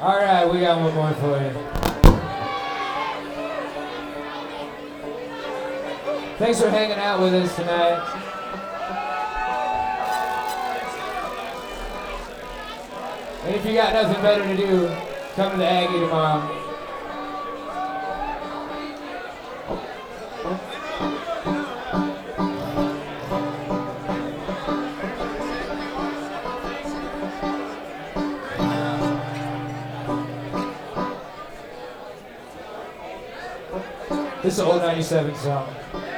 All right, we got one more for you. Thanks for hanging out with us tonight. And if you got nothing better to do, come to the Aggie tomorrow. This is an old 97 song.